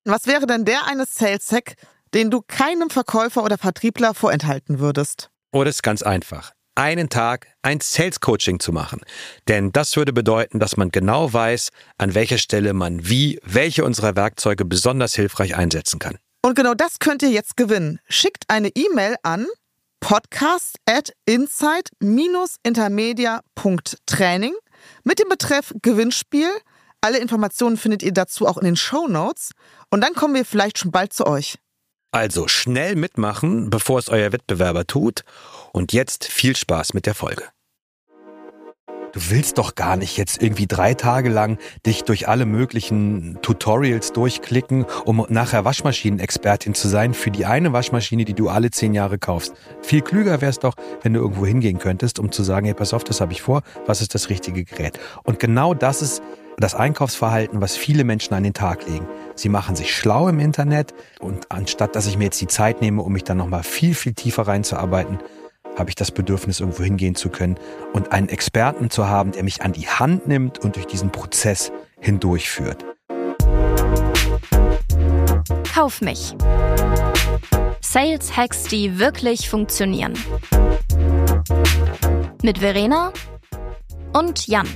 was wäre denn der eine Sales-Hack, den du keinem Verkäufer oder Vertriebler vorenthalten würdest? Oh, das ist ganz einfach. Einen Tag ein Sales-Coaching zu machen. Denn das würde bedeuten, dass man genau weiß, an welcher Stelle man welche unserer Werkzeuge besonders hilfreich einsetzen kann. Und genau das könnt ihr jetzt gewinnen. Schickt eine E-Mail an podcast@insight-intermedia.training mit dem Betreff Gewinnspiel. Alle Informationen findet ihr dazu auch in den Shownotes. Und dann kommen wir vielleicht schon bald zu euch. Also schnell mitmachen, bevor es euer Wettbewerber tut. Und jetzt viel Spaß mit der Folge. Du willst doch gar nicht jetzt irgendwie 3 Tage lang dich durch alle möglichen Tutorials durchklicken, um nachher Waschmaschinenexpertin zu sein für die eine Waschmaschine, die du alle 10 Jahre kaufst. Viel klüger wär's doch, wenn du irgendwo hingehen könntest, um zu sagen, hey, pass auf, das habe ich vor, was ist das richtige Gerät? Und genau das ist das Einkaufsverhalten, was viele Menschen an den Tag legen. Sie machen sich schlau im Internet und anstatt, dass ich mir jetzt die Zeit nehme, um mich dann nochmal viel, viel tiefer reinzuarbeiten, habe ich das Bedürfnis, irgendwo hingehen zu können und einen Experten zu haben, der mich an die Hand nimmt und durch diesen Prozess hindurchführt. Kauf mich. Sales Hacks, die wirklich funktionieren. Mit Verena und Jan.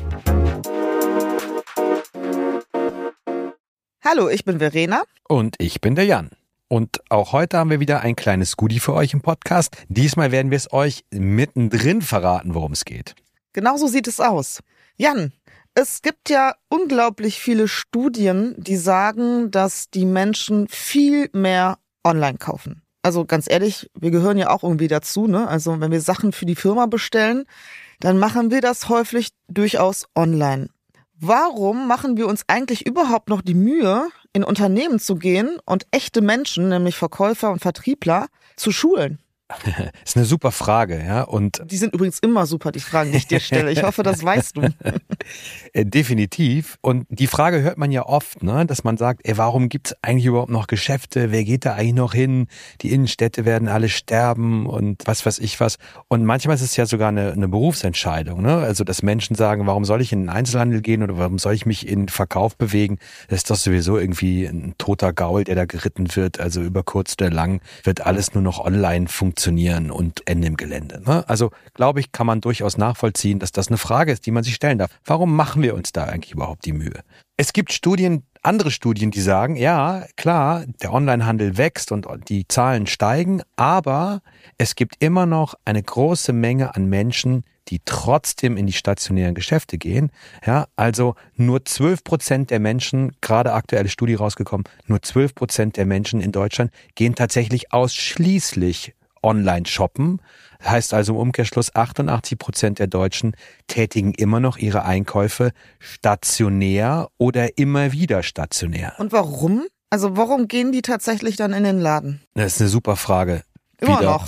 Hallo, ich bin Verena. Und ich bin der Jan. Und auch heute haben wir wieder ein kleines Goodie für euch im Podcast. Diesmal werden wir es euch mittendrin verraten, worum es geht. Genau so sieht es aus. Jan, es gibt ja unglaublich viele Studien, die sagen, dass die Menschen viel mehr online kaufen. Also ganz ehrlich, wir gehören ja auch irgendwie dazu, ne? Also wenn wir Sachen für die Firma bestellen, dann machen wir das häufig durchaus online. Warum machen wir uns eigentlich überhaupt noch die Mühe, in Unternehmen zu gehen und echte Menschen, nämlich Verkäufer und Vertriebler, zu schulen? Das ist eine super Frage, ja. Und die sind übrigens immer super, die Fragen, die ich dir stelle. Ich hoffe, das weißt du. Definitiv. Und die Frage hört man ja oft, ne, dass man sagt, warum gibt's eigentlich überhaupt noch Geschäfte? Wer geht da eigentlich noch hin? Die Innenstädte werden alle sterben und was weiß ich was. Und manchmal ist es ja sogar eine Berufsentscheidung, ne? Also, dass Menschen sagen, warum soll ich in den Einzelhandel gehen oder warum soll ich mich in den Verkauf bewegen? Das ist doch sowieso irgendwie ein toter Gaul, der da geritten wird. Also über kurz oder lang wird alles nur noch online funktionieren und Ende im Gelände. Ne? Also, glaube ich, kann man durchaus nachvollziehen, dass das eine Frage ist, die man sich stellen darf. Warum machen wir uns da eigentlich überhaupt die Mühe? Es gibt andere Studien, die sagen, ja, klar, der Onlinehandel wächst und die Zahlen steigen, aber es gibt immer noch eine große Menge an Menschen, die trotzdem in die stationären Geschäfte gehen. Ja, also nur 12% der Menschen, gerade aktuelle Studie rausgekommen, nur 12% der Menschen in Deutschland gehen tatsächlich ausschließlich online shoppen. Heißt also im Umkehrschluss, 88% der Deutschen tätigen immer noch ihre Einkäufe stationär oder immer wieder stationär. Und warum? Also warum gehen die tatsächlich dann in den Laden? Das ist eine super Frage. Immer noch.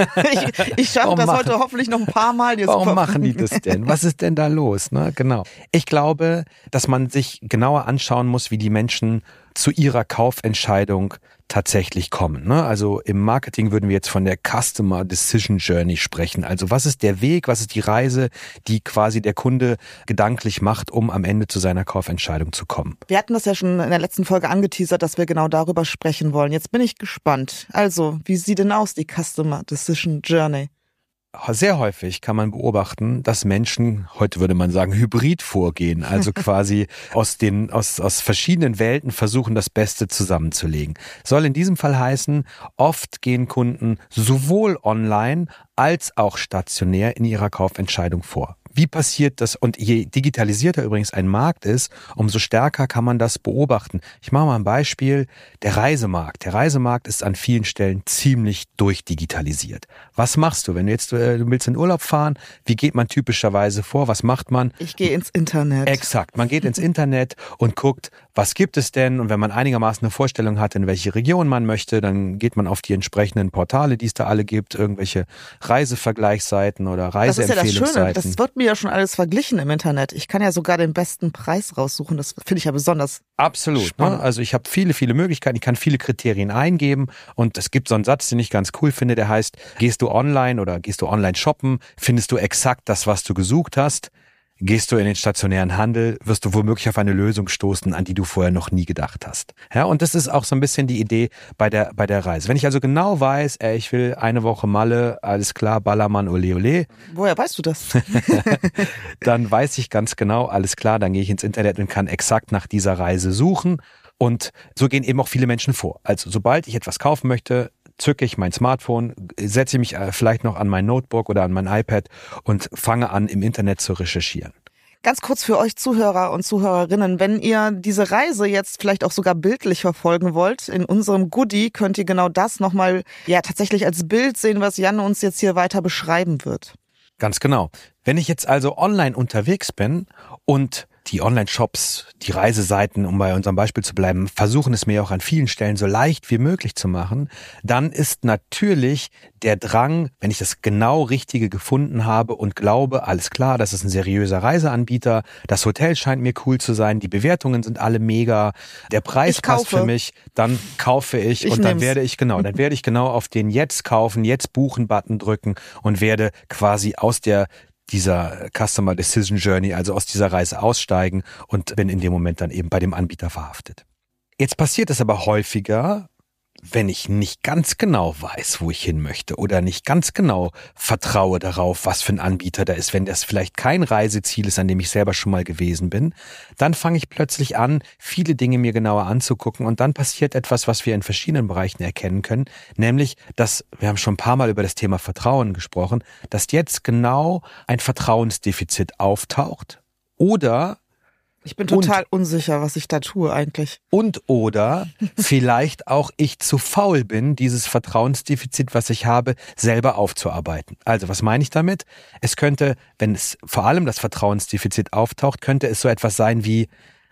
Ich schaffe das heute hoffentlich noch ein paar Mal. Warum machen die das denn? Was ist denn da los? Ne? Genau. Ich glaube, dass man sich genauer anschauen muss, wie die Menschen zu ihrer Kaufentscheidung tatsächlich kommen. Ne? Also im Marketing würden wir jetzt von der Customer Decision Journey sprechen. Also was ist der Weg, was ist die Reise, die quasi der Kunde gedanklich macht, um am Ende zu seiner Kaufentscheidung zu kommen. Wir hatten das ja schon in der letzten Folge angeteasert, dass wir genau darüber sprechen wollen. Jetzt bin ich gespannt. Also, wie sieht denn aus die Customer Decision Journey? Sehr häufig kann man beobachten, dass Menschen, heute würde man sagen, hybrid vorgehen, also quasi aus verschiedenen Welten versuchen, das Beste zusammenzulegen. Soll in diesem Fall heißen, oft gehen Kunden sowohl online als auch stationär in ihrer Kaufentscheidung vor. Wie passiert das? Und je digitalisierter übrigens ein Markt ist, umso stärker kann man das beobachten. Ich mache mal ein Beispiel. Der Reisemarkt. Der Reisemarkt ist an vielen Stellen ziemlich durchdigitalisiert. Was machst du, wenn du willst in Urlaub fahren? Wie geht man typischerweise vor? Was macht man? Ich gehe ins Internet. Exakt. Man geht ins Internet und guckt, was gibt es denn? Und wenn man einigermaßen eine Vorstellung hat, in welche Region man möchte, dann geht man auf die entsprechenden Portale, die es da alle gibt, irgendwelche Reisevergleichsseiten oder Reiseempfehlungsseiten. Das ist ja das Schöne. Das wird mir ja schon alles verglichen im Internet. Ich kann ja sogar den besten Preis raussuchen. Das finde ich ja besonders absolut. spannend. Ne? Also ich habe viele Möglichkeiten. Ich kann viele Kriterien eingeben. Und es gibt so einen Satz, den ich ganz cool finde, der heißt, gehst du online shoppen, findest du exakt das, was du gesucht hast. Gehst du in den stationären Handel, wirst du womöglich auf eine Lösung stoßen, an die du vorher noch nie gedacht hast. Ja, und das ist auch so ein bisschen die Idee bei der Reise. Wenn ich also genau weiß, ich will eine Woche Malle, alles klar, Ballermann, ole ole. Woher weißt du das? Dann weiß ich ganz genau, alles klar, dann gehe ich ins Internet und kann exakt nach dieser Reise suchen. Und so gehen eben auch viele Menschen vor. Also sobald ich etwas kaufen möchte, zücke ich mein Smartphone, setze mich vielleicht noch an mein Notebook oder an mein iPad und fange an, im Internet zu recherchieren. Ganz kurz für euch Zuhörer und Zuhörerinnen, wenn ihr diese Reise jetzt vielleicht auch sogar bildlich verfolgen wollt, in unserem Goodie könnt ihr genau das nochmal tatsächlich als Bild sehen, was Jan uns jetzt hier weiter beschreiben wird. Ganz genau. Wenn ich jetzt also online unterwegs bin und die Online-Shops, die Reiseseiten, um bei unserem Beispiel zu bleiben, versuchen es mir auch an vielen Stellen so leicht wie möglich zu machen, dann ist natürlich der Drang, wenn ich das genau Richtige gefunden habe und glaube, alles klar, das ist ein seriöser Reiseanbieter, das Hotel scheint mir cool zu sein, die Bewertungen sind alle mega, der Preis passt für mich, dann kaufe ich und dann werde ich genau auf den Jetzt kaufen, Jetzt buchen Button drücken und werde quasi aus dieser Customer Decision Journey, also aus dieser Reise aussteigen und bin in dem Moment dann eben bei dem Anbieter verhaftet. Jetzt passiert es aber häufiger, wenn ich nicht ganz genau weiß, wo ich hin möchte oder nicht ganz genau vertraue darauf, was für ein Anbieter da ist, wenn das vielleicht kein Reiseziel ist, an dem ich selber schon mal gewesen bin, dann fange ich plötzlich an, viele Dinge mir genauer anzugucken und dann passiert etwas, was wir in verschiedenen Bereichen erkennen können, nämlich, dass, wir haben schon ein paar Mal über das Thema Vertrauen gesprochen, dass jetzt genau ein Vertrauensdefizit auftaucht oder ich bin total unsicher, was ich da tue eigentlich. Oder vielleicht auch ich zu faul bin, dieses Vertrauensdefizit, was ich habe, selber aufzuarbeiten. Also was meine ich damit? Es könnte, wenn es vor allem das Vertrauensdefizit auftaucht, könnte es so etwas sein wie,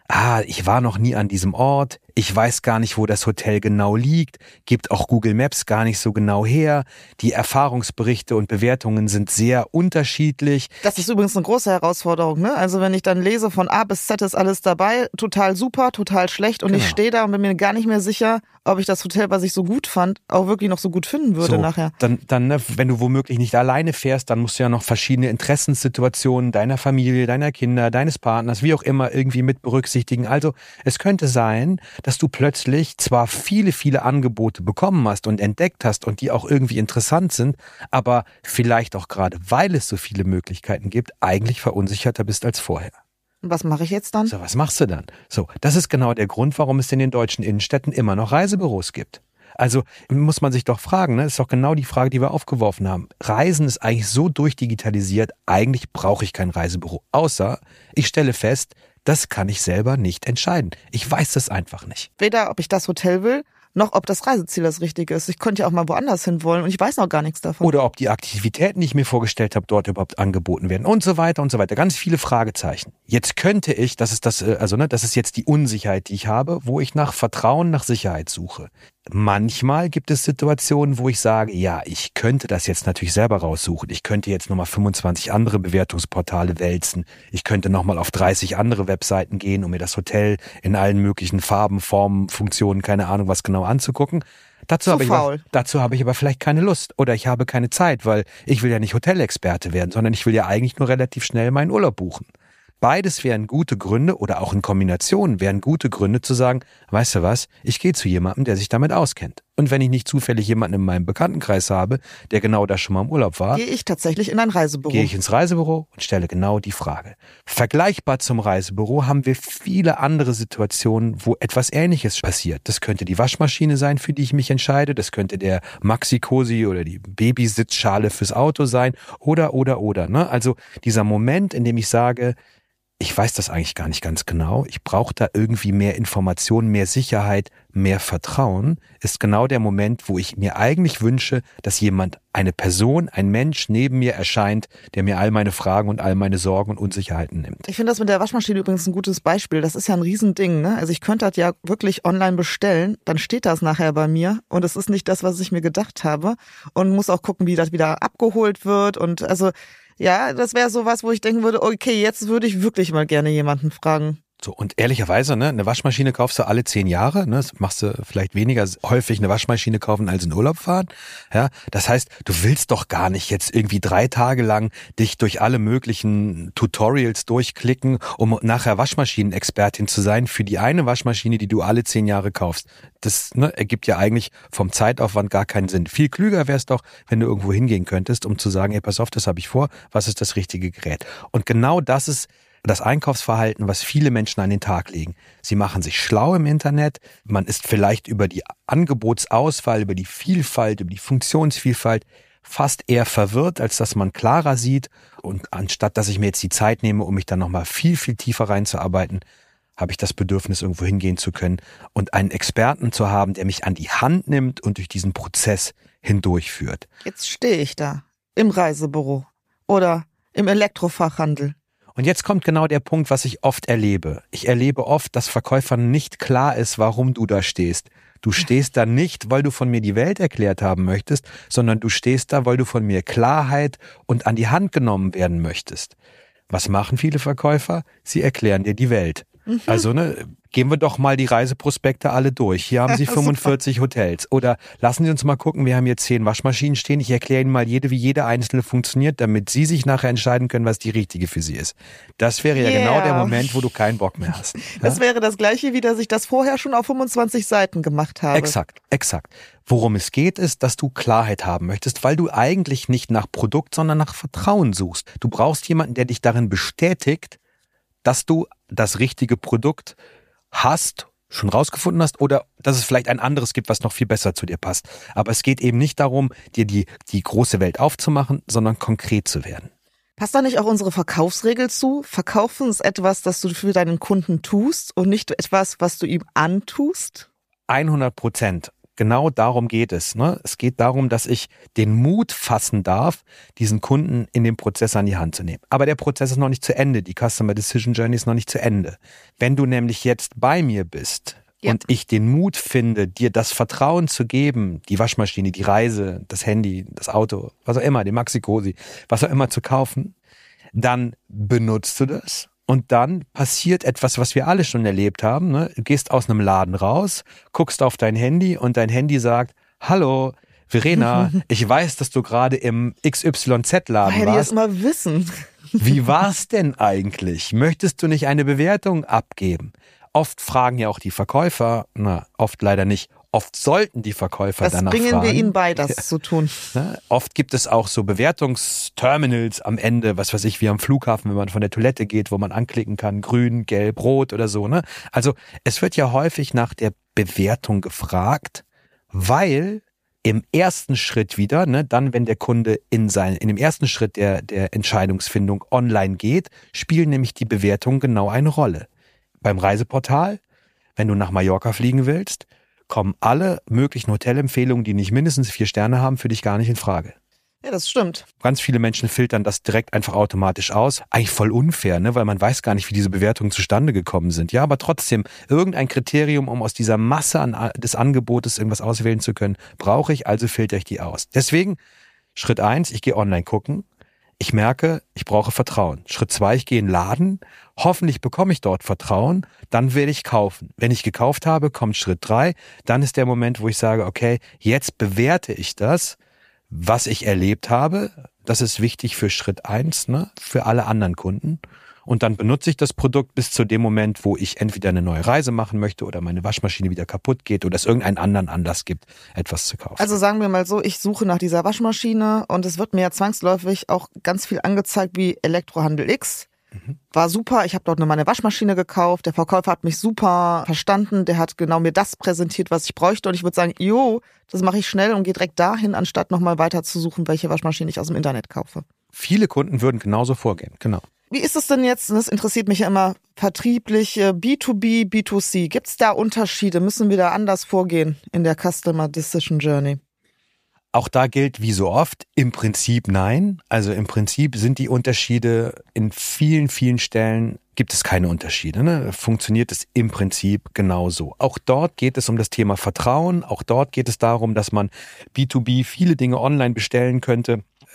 ich war noch nie an diesem Ort, ich weiß gar nicht, wo das Hotel genau liegt, gibt auch Google Maps gar nicht so genau her, die Erfahrungsberichte und Bewertungen sind sehr unterschiedlich. Das ist übrigens eine große Herausforderung, ne? Also wenn ich dann lese, von A bis Z ist alles dabei, total super, total schlecht und ich stehe da und bin mir gar nicht mehr sicher, ob ich das Hotel, was ich so gut fand, auch wirklich noch so gut finden würde nachher. Dann, wenn du womöglich nicht alleine fährst, dann musst du ja noch verschiedene Interessenssituationen deiner Familie, deiner Kinder, deines Partners, wie auch immer, irgendwie mit berücksichtigen. Also es könnte sein, dass du plötzlich zwar viele, viele Angebote bekommen hast und entdeckt hast und die auch irgendwie interessant sind, aber vielleicht auch gerade, weil es so viele Möglichkeiten gibt, eigentlich verunsicherter bist als vorher. Was mache ich jetzt dann? So, was machst du dann? So, das ist genau der Grund, warum es in den deutschen Innenstädten immer noch Reisebüros gibt. Also muss man sich doch fragen, ne? Das ist doch genau die Frage, die wir aufgeworfen haben. Reisen ist eigentlich so durchdigitalisiert, eigentlich brauche ich kein Reisebüro. Außer ich stelle fest, das kann ich selber nicht entscheiden. Ich weiß das einfach nicht. Weder, ob ich das Hotel will, noch ob das Reiseziel das Richtige ist. Ich könnte ja auch mal woanders hin wollen und ich weiß noch gar nichts davon. Oder ob die Aktivitäten, die ich mir vorgestellt habe, dort überhaupt angeboten werden und so weiter und so weiter. Ganz viele Fragezeichen. Jetzt könnte ich, das ist jetzt die Unsicherheit, die ich habe, wo ich nach Vertrauen, nach Sicherheit suche. Manchmal gibt es Situationen, wo ich sage, ja, ich könnte das jetzt natürlich selber raussuchen. Ich könnte jetzt nochmal 25 andere Bewertungsportale wälzen. Ich könnte nochmal auf 30 andere Webseiten gehen, um mir das Hotel in allen möglichen Farben, Formen, Funktionen, keine Ahnung was genau anzugucken. Dazu habe ich aber vielleicht keine Lust oder ich habe keine Zeit, weil ich will ja nicht Hotelexperte werden, sondern ich will ja eigentlich nur relativ schnell meinen Urlaub buchen. Beides wären gute Gründe oder auch in Kombination wären gute Gründe zu sagen, weißt du was, ich gehe zu jemandem, der sich damit auskennt. Und wenn ich nicht zufällig jemanden in meinem Bekanntenkreis habe, der genau da schon mal im Urlaub war, gehe ich tatsächlich in ein Reisebüro. Gehe ich ins Reisebüro und stelle genau die Frage. Vergleichbar zum Reisebüro haben wir viele andere Situationen, wo etwas Ähnliches passiert. Das könnte die Waschmaschine sein, für die ich mich entscheide. Das könnte der Maxi-Cosi oder die Babysitzschale fürs Auto sein. Oder. Ne? Also dieser Moment, in dem ich sage, ich weiß das eigentlich gar nicht ganz genau. Ich brauche da irgendwie mehr Informationen, mehr Sicherheit, mehr Vertrauen, ist genau der Moment, wo ich mir eigentlich wünsche, dass jemand, eine Person, ein Mensch neben mir erscheint, der mir all meine Fragen und all meine Sorgen und Unsicherheiten nimmt. Ich finde das mit der Waschmaschine übrigens ein gutes Beispiel. Das ist ja ein Riesending, ne? Also ich könnte das ja wirklich online bestellen, dann steht das nachher bei mir und es ist nicht das, was ich mir gedacht habe und muss auch gucken, wie das wieder abgeholt wird und also ja, das wäre sowas, wo ich denken würde, okay, jetzt würde ich wirklich mal gerne jemanden fragen. So, und ehrlicherweise, ne, eine Waschmaschine kaufst du alle 10 Jahre, ne, das machst du vielleicht weniger häufig eine Waschmaschine kaufen als in Urlaub fahren, ja. Das heißt, du willst doch gar nicht jetzt irgendwie 3 Tage lang dich durch alle möglichen Tutorials durchklicken, um nachher Waschmaschinenexpertin zu sein für die eine Waschmaschine, die du alle 10 Jahre kaufst. Das, ne, ergibt ja eigentlich vom Zeitaufwand gar keinen Sinn. Viel klüger wäre es doch, wenn du irgendwo hingehen könntest, um zu sagen, hey, pass auf, das habe ich vor, was ist das richtige Gerät? Und genau das ist das Einkaufsverhalten, was viele Menschen an den Tag legen. Sie machen sich schlau im Internet, man ist vielleicht über die Angebotsauswahl, über die Vielfalt, über die Funktionsvielfalt fast eher verwirrt, als dass man klarer sieht. Und anstatt, dass ich mir jetzt die Zeit nehme, um mich dann nochmal viel, viel tiefer reinzuarbeiten, habe ich das Bedürfnis, irgendwo hingehen zu können und einen Experten zu haben, der mich an die Hand nimmt und durch diesen Prozess hindurchführt. Jetzt stehe ich da im Reisebüro oder im Elektrofachhandel. Und jetzt kommt genau der Punkt, was ich oft erlebe. Ich erlebe oft, dass Verkäufern nicht klar ist, warum du da stehst. Du stehst da nicht, weil du von mir die Welt erklärt haben möchtest, sondern du stehst da, weil du von mir Klarheit und an die Hand genommen werden möchtest. Was machen viele Verkäufer? Sie erklären dir die Welt. Also, ne, gehen wir doch mal die Reiseprospekte alle durch. Hier haben Sie 45 Hotels. Oder lassen Sie uns mal gucken, wir haben hier 10 Waschmaschinen stehen. Ich erkläre Ihnen mal wie jede einzelne funktioniert, damit Sie sich nachher entscheiden können, was die richtige für Sie ist. Das wäre ja genau der Moment, wo du keinen Bock mehr hast. Das wäre das Gleiche, wie dass ich das vorher schon auf 25 Seiten gemacht habe. Exakt. Worum es geht, ist, dass du Klarheit haben möchtest, weil du eigentlich nicht nach Produkt, sondern nach Vertrauen suchst. Du brauchst jemanden, der dich darin bestätigt, dass du das richtige Produkt hast, schon rausgefunden hast, oder dass es vielleicht ein anderes gibt, was noch viel besser zu dir passt. Aber es geht eben nicht darum, dir die große Welt aufzumachen, sondern konkret zu werden. Passt da nicht auch unsere Verkaufsregel zu? Verkaufen ist etwas, das du für deinen Kunden tust und nicht etwas, was du ihm antust? 100%. Genau darum geht es. Ne? Es geht darum, dass ich den Mut fassen darf, diesen Kunden in den Prozess an die Hand zu nehmen. Aber der Prozess ist noch nicht zu Ende. Die Customer Decision Journey ist noch nicht zu Ende. Wenn du nämlich jetzt bei mir bist und ich den Mut finde, dir das Vertrauen zu geben, die Waschmaschine, die Reise, das Handy, das Auto, was auch immer, die Maxi-Cosi, was auch immer zu kaufen, dann benutzt du das. Und dann passiert etwas, was wir alle schon erlebt haben. Ne? Du gehst aus einem Laden raus, guckst auf dein Handy und dein Handy sagt, hallo, Verena, ich weiß, dass du gerade im XYZ-Laden warst. Jetzt mal wissen. Wie war's denn eigentlich? Möchtest du nicht eine Bewertung abgeben? Oft fragen ja auch die Verkäufer, oft leider nicht. Oft sollten die Verkäufer danach fragen. Das bringen wir ihnen bei, das zu tun. Oft gibt es auch so Bewertungsterminals am Ende, was weiß ich, wie am Flughafen, wenn man von der Toilette geht, wo man anklicken kann, grün, gelb, rot oder so. Ne? Also es wird ja häufig nach der Bewertung gefragt, weil im ersten Schritt wieder, ne, dann wenn der Kunde in dem ersten Schritt der Entscheidungsfindung online geht, spielen nämlich die Bewertungen genau eine Rolle. Beim Reiseportal, wenn du nach Mallorca fliegen willst, kommen alle möglichen Hotelempfehlungen, die nicht mindestens 4 Sterne haben, für dich gar nicht in Frage. Ja, das stimmt. Ganz viele Menschen filtern das direkt einfach automatisch aus. Eigentlich voll unfair, ne? Weil man weiß gar nicht, wie diese Bewertungen zustande gekommen sind. Ja, aber trotzdem, irgendein Kriterium, um aus dieser Masse des Angebotes irgendwas auswählen zu können, brauche ich, also filter ich die aus. Deswegen, Schritt 1, ich gehe online gucken. Ich merke, ich brauche Vertrauen. Schritt 2, ich gehe in den Laden. Hoffentlich bekomme ich dort Vertrauen. Dann werde ich kaufen. Wenn ich gekauft habe, kommt Schritt 3. Dann ist der Moment, wo ich sage, okay, jetzt bewerte ich das, was ich erlebt habe. Das ist wichtig für Schritt 1, ne, für alle anderen Kunden. Und dann benutze ich das Produkt bis zu dem Moment, wo ich entweder eine neue Reise machen möchte oder meine Waschmaschine wieder kaputt geht oder es irgendeinen anderen Anlass gibt, etwas zu kaufen. Also sagen wir mal so, ich suche nach dieser Waschmaschine und es wird mir ja zwangsläufig auch ganz viel angezeigt wie Elektrohandel X. War super, ich habe dort meine Waschmaschine gekauft, der Verkäufer hat mich super verstanden, der hat genau mir das präsentiert, was ich bräuchte und ich würde sagen, das mache ich schnell und gehe direkt dahin, anstatt nochmal weiter zu suchen, welche Waschmaschine ich aus dem Internet kaufe. Viele Kunden würden genauso vorgehen, genau. Wie ist es denn jetzt, das interessiert mich ja immer, vertrieblich, B2B, B2C, gibt es da Unterschiede, müssen wir da anders vorgehen in der Customer Decision Journey? Auch da gilt wie so oft, im Prinzip nein. Also im Prinzip sind die Unterschiede in vielen, vielen Stellen, gibt es keine Unterschiede. Ne? Funktioniert es im Prinzip genauso. Auch dort geht es um das Thema Vertrauen. Auch dort geht es darum, dass man B2B viele Dinge online bestellen könnte.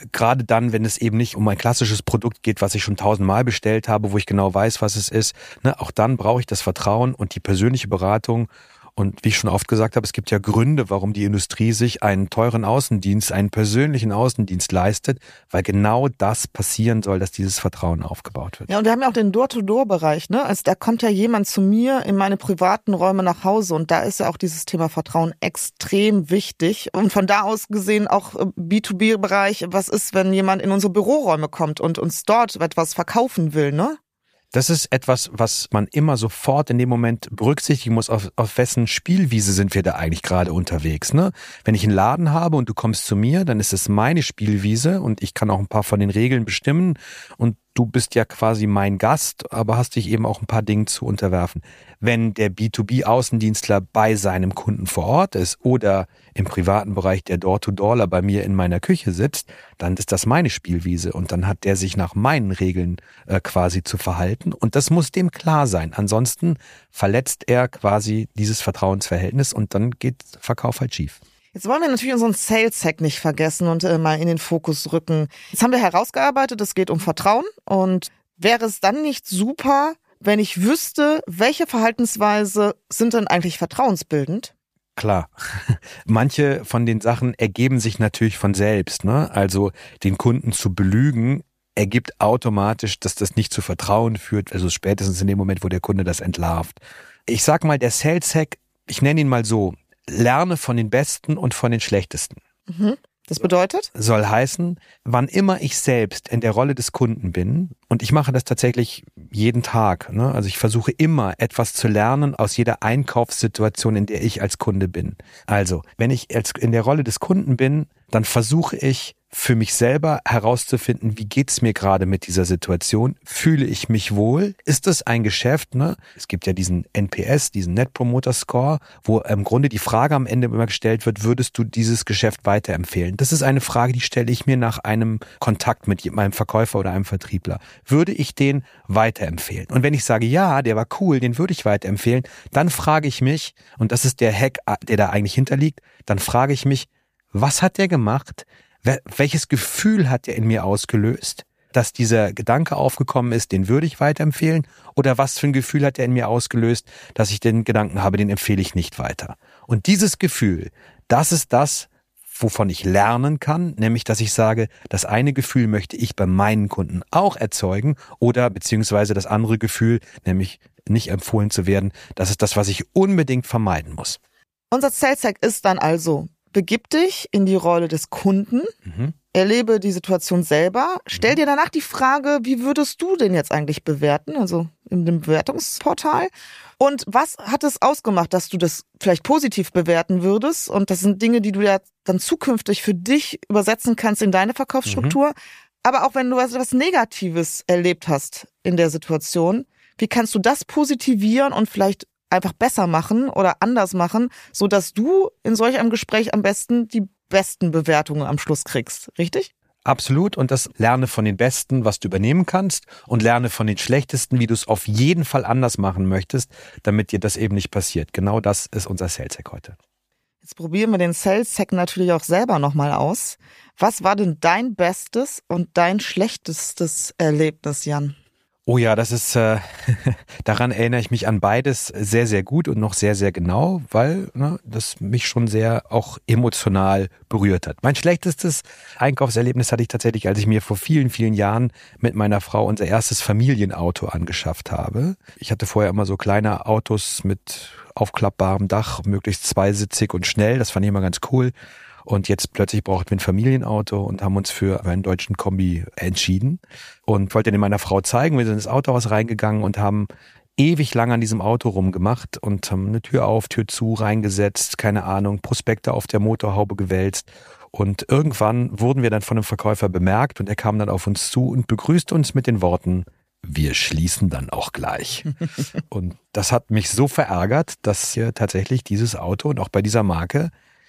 gerade dann, wenn es eben nicht um ein klassisches Produkt geht, was ich schon 1000-mal bestellt habe, wo ich genau weiß, was es ist, ne, auch dann brauche ich das Vertrauen und die persönliche Beratung. Und wie ich schon oft gesagt habe, es gibt ja Gründe, warum die Industrie sich einen teuren Außendienst, einen persönlichen Außendienst leistet, weil genau das passieren soll, dass dieses Vertrauen aufgebaut wird. Ja, und wir haben ja auch den Door-to-Door-Bereich, ne? Also da kommt ja jemand zu mir in meine privaten Räume nach Hause und da ist ja auch dieses Thema Vertrauen extrem wichtig. Und von da aus gesehen auch B2B-Bereich, was ist, wenn jemand in unsere Büroräume kommt und uns dort etwas verkaufen will, ne? Das ist etwas, was man immer sofort in dem Moment berücksichtigen muss, auf wessen Spielwiese sind wir da eigentlich gerade unterwegs, ne? Wenn ich einen Laden habe und du kommst zu mir, dann ist es meine Spielwiese und ich kann auch ein paar von den Regeln bestimmen und du bist ja quasi mein Gast, aber hast dich eben auch ein paar Dingen zu unterwerfen. Wenn der B2B-Außendienstler bei seinem Kunden vor Ort ist oder im privaten Bereich der Door-to-Doorler bei mir in meiner Küche sitzt, dann ist das meine Spielwiese und dann hat der sich nach meinen Regeln quasi zu verhalten und das muss dem klar sein. Ansonsten verletzt er quasi dieses Vertrauensverhältnis und dann geht Verkauf halt schief. Jetzt wollen wir natürlich unseren Sales-Hack nicht vergessen und mal in den Fokus rücken. Jetzt haben wir herausgearbeitet, es geht um Vertrauen. Und wäre es dann nicht super, wenn ich wüsste, welche Verhaltensweise sind denn eigentlich vertrauensbildend? Klar, manche von den Sachen ergeben sich natürlich von selbst, ne? Also den Kunden zu belügen, ergibt automatisch, dass das nicht zu Vertrauen führt, also spätestens in dem Moment, wo der Kunde das entlarvt. Ich sag mal, der Sales-Hack, ich nenne ihn mal so, lerne von den Besten und von den Schlechtesten. Das bedeutet? Soll heißen, wann immer ich selbst in der Rolle des Kunden bin, und ich mache das tatsächlich jeden Tag, ne? Also ich versuche immer etwas zu lernen aus jeder Einkaufssituation, in der ich als Kunde bin. Also, wenn ich in der Rolle des Kunden bin, dann versuche ich für mich selber herauszufinden, wie geht's mir gerade mit dieser Situation? Fühle ich mich wohl? Ist es ein Geschäft? Ne? Es gibt ja diesen NPS, diesen Net Promoter Score, wo im Grunde die Frage am Ende immer gestellt wird, würdest du dieses Geschäft weiterempfehlen? Das ist eine Frage, die stelle ich mir nach einem Kontakt mit meinem Verkäufer oder einem Vertriebler. Würde ich den weiterempfehlen? Und wenn ich sage, ja, der war cool, den würde ich weiterempfehlen, dann frage ich mich, und das ist der Hack, der da eigentlich hinterliegt, dann frage ich mich, was hat der gemacht? Welches Gefühl hat der in mir ausgelöst, dass dieser Gedanke aufgekommen ist, den würde ich weiterempfehlen? Oder was für ein Gefühl hat er in mir ausgelöst, dass ich den Gedanken habe, den empfehle ich nicht weiter? Und dieses Gefühl, das ist das, wovon ich lernen kann, nämlich, dass ich sage, das eine Gefühl möchte ich bei meinen Kunden auch erzeugen oder beziehungsweise das andere Gefühl, nämlich nicht empfohlen zu werden, das ist das, was ich unbedingt vermeiden muss. Unser Sales-Hack ist dann also: Begib dich in die Rolle des Kunden, erlebe die Situation selber, stell dir danach die Frage, wie würdest du den jetzt eigentlich bewerten, also in dem Bewertungsportal? Und was hat es ausgemacht, dass du das vielleicht positiv bewerten würdest? Und das sind Dinge, die du ja dann zukünftig für dich übersetzen kannst in deine Verkaufsstruktur. Aber auch wenn du etwas Negatives erlebt hast in der Situation, wie kannst du das positivieren und vielleicht einfach besser machen oder anders machen, so dass du in solch einem Gespräch am besten die besten Bewertungen am Schluss kriegst, richtig? Absolut, und das lerne von den Besten, was du übernehmen kannst, und lerne von den Schlechtesten, wie du es auf jeden Fall anders machen möchtest, damit dir das eben nicht passiert. Genau das ist unser Sales-Hack heute. Jetzt probieren wir den Sales-Hack natürlich auch selber nochmal aus. Was war denn dein bestes und dein schlechtestes Erlebnis, Jan? Oh ja, das ist, daran erinnere ich mich an beides sehr, sehr gut und noch sehr, sehr genau, weil das mich schon sehr auch emotional berührt hat. Mein schlechtestes Einkaufserlebnis hatte ich tatsächlich, als ich mir vor vielen, vielen Jahren mit meiner Frau unser erstes Familienauto angeschafft habe. Ich hatte vorher immer so kleine Autos mit aufklappbarem Dach, möglichst zweisitzig und schnell, das fand ich immer ganz cool. Und jetzt plötzlich brauchten wir ein Familienauto und haben uns für einen deutschen Kombi entschieden und wollte den meiner Frau zeigen. Wir sind ins Autohaus reingegangen und haben ewig lang an diesem Auto rumgemacht und haben eine Tür auf, Tür zu, reingesetzt, keine Ahnung, Prospekte auf der Motorhaube gewälzt. Und irgendwann wurden wir dann von einem Verkäufer bemerkt und er kam dann auf uns zu und begrüßte uns mit den Worten: Wir schließen dann auch gleich. Und das hat mich so verärgert, dass ich tatsächlich dieses Auto und auch bei dieser Marke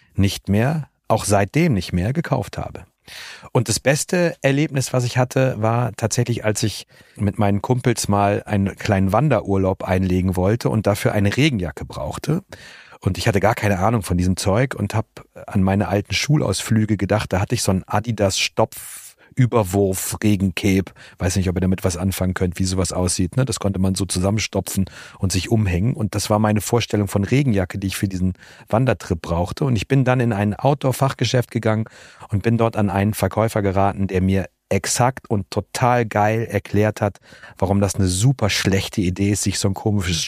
auch seitdem nicht mehr gekauft habe. Und das beste Erlebnis, was ich hatte, war tatsächlich, als ich mit meinen Kumpels mal einen kleinen Wanderurlaub einlegen wollte und dafür eine Regenjacke brauchte. Und ich hatte gar keine Ahnung von diesem Zeug und habe an meine alten Schulausflüge gedacht. Da hatte ich so einen Adidas-Stopf Überwurf, Regencape. Weiß nicht, ob ihr damit was anfangen könnt, wie sowas aussieht. Ne? Das konnte man so zusammenstopfen und sich umhängen. Und das war meine Vorstellung von Regenjacke, die ich für diesen Wandertrip brauchte. Und ich bin dann in ein Outdoor-Fachgeschäft gegangen und bin dort an einen Verkäufer geraten, der mir exakt und total geil erklärt hat, warum das eine super schlechte Idee ist, sich so ein komisches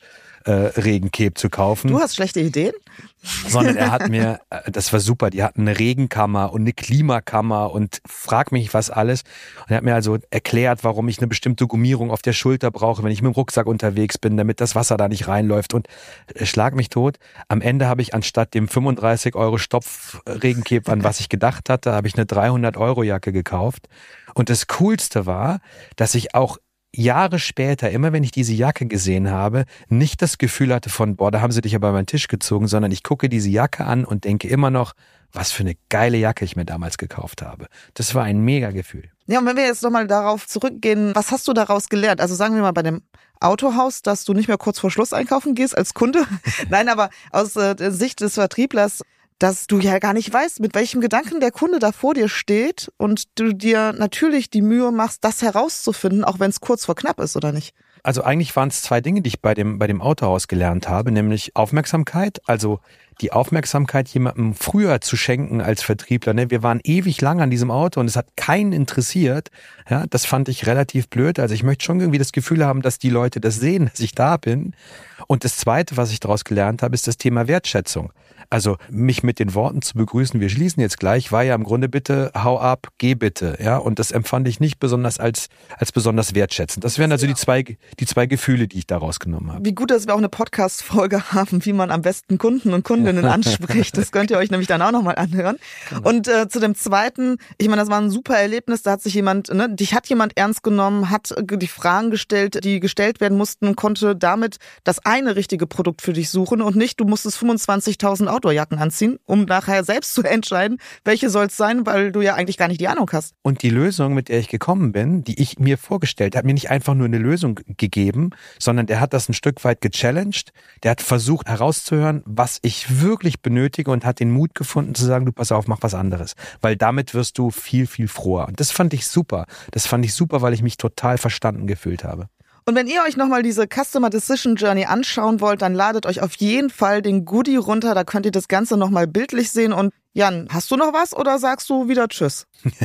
Regencape zu kaufen. Du hast schlechte Ideen? Sondern er hat mir, das war super, die hatten eine Regenkammer und eine Klimakammer und frag mich was alles. Und er hat mir also erklärt, warum ich eine bestimmte Gummierung auf der Schulter brauche, wenn ich mit dem Rucksack unterwegs bin, damit das Wasser da nicht reinläuft. Und schlag mich tot. Am Ende habe ich anstatt dem 35 € Stopf-Regencape, an was ich gedacht hatte, habe ich eine 300-€ gekauft. Und das Coolste war, dass ich auch Jahre später, immer wenn ich diese Jacke gesehen habe, nicht das Gefühl hatte von, boah, da haben sie dich aber über den Tisch gezogen, sondern ich gucke diese Jacke an und denke immer noch, was für eine geile Jacke ich mir damals gekauft habe. Das war ein mega Gefühl. Ja, und wenn wir jetzt nochmal darauf zurückgehen, was hast du daraus gelernt? Also sagen wir mal bei dem Autohaus, dass du nicht mehr kurz vor Schluss einkaufen gehst als Kunde. Nein, aber aus der Sicht des Vertrieblers, dass du ja gar nicht weißt, mit welchem Gedanken der Kunde da vor dir steht und du dir natürlich die Mühe machst, das herauszufinden, auch wenn es kurz vor knapp ist, oder nicht? Also eigentlich waren es 2 Dinge, die ich bei dem Autohaus gelernt habe, nämlich Aufmerksamkeit, also die Aufmerksamkeit jemandem früher zu schenken als Vertriebler. Ne? Wir waren ewig lang an diesem Auto und es hat keinen interessiert. Ja, das fand ich relativ blöd. Also ich möchte schon irgendwie das Gefühl haben, dass die Leute das sehen, dass ich da bin. Und das Zweite, was ich daraus gelernt habe, ist das Thema Wertschätzung. Also mich mit den Worten zu begrüßen, wir schließen jetzt gleich, war ja im Grunde bitte, hau ab, geh bitte. Ja, und das empfand ich nicht besonders als besonders wertschätzend. Das wären also die zwei Gefühle, die ich daraus genommen habe. Wie gut, dass wir auch eine Podcast-Folge haben, wie man am besten Kunden und Kundinnen anspricht. Das könnt ihr euch nämlich dann auch nochmal anhören. Genau. Und zu dem Zweiten, ich meine, das war ein super Erlebnis, da hat sich dich hat jemand ernst genommen, hat die Fragen gestellt, die gestellt werden mussten und konnte damit das eine richtige Produkt für dich suchen und nicht, du musstest 25.000 Outdoor-Jacken anziehen, um nachher selbst zu entscheiden, welche soll es sein, weil du ja eigentlich gar nicht die Ahnung hast. Und die Lösung, mit der ich gekommen bin, die ich mir vorgestellt habe, hat mir nicht einfach nur eine Lösung gegeben, sondern der hat das ein Stück weit gechallenged. Der hat versucht herauszuhören, was ich wirklich benötige und hat den Mut gefunden zu sagen, du pass auf, mach was anderes. Weil damit wirst du viel, viel froher. Und das fand ich super. Das fand ich super, weil ich mich total verstanden gefühlt habe. Und wenn ihr euch nochmal diese Customer Decision Journey anschauen wollt, dann ladet euch auf jeden Fall den Goodie runter. Da könnt ihr das Ganze nochmal bildlich sehen. Und Jan, hast du noch was oder sagst du wieder Tschüss?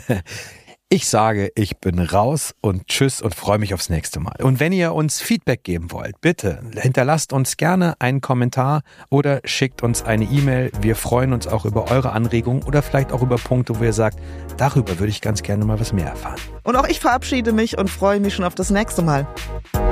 Ich sage, ich bin raus und tschüss und freue mich aufs nächste Mal. Und wenn ihr uns Feedback geben wollt, bitte hinterlasst uns gerne einen Kommentar oder schickt uns eine E-Mail. Wir freuen uns auch über eure Anregungen oder vielleicht auch über Punkte, wo ihr sagt, darüber würde ich ganz gerne mal was mehr erfahren. Und auch ich verabschiede mich und freue mich schon auf das nächste Mal.